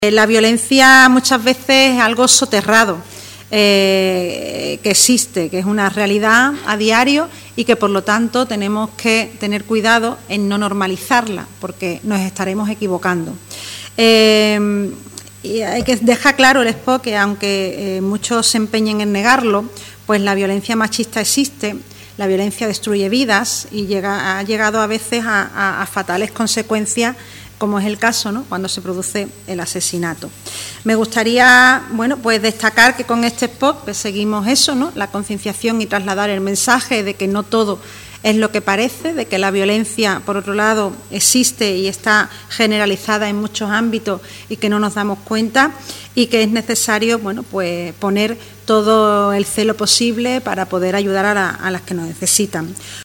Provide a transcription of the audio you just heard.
La violencia muchas veces es algo soterrado, que existe, que es una realidad a diario y que por lo tanto tenemos que tener cuidado en no normalizarla, porque nos estaremos equivocando. Y hay que dejar claro el spot que aunque muchos se empeñen en negarlo, pues la violencia machista existe. La violencia destruye vidas y ha llegado a veces a fatales consecuencias, como es el caso, ¿no?, cuando se produce el asesinato. Me gustaría, pues destacar que con este spot pues seguimos eso, ¿no?, la concienciación y trasladar el mensaje de que no todo es lo que parece, de que la violencia, por otro lado, existe y está generalizada en muchos ámbitos y que no nos damos cuenta, y que es necesario, pues poner todo el celo posible para poder ayudar a las que nos necesitan.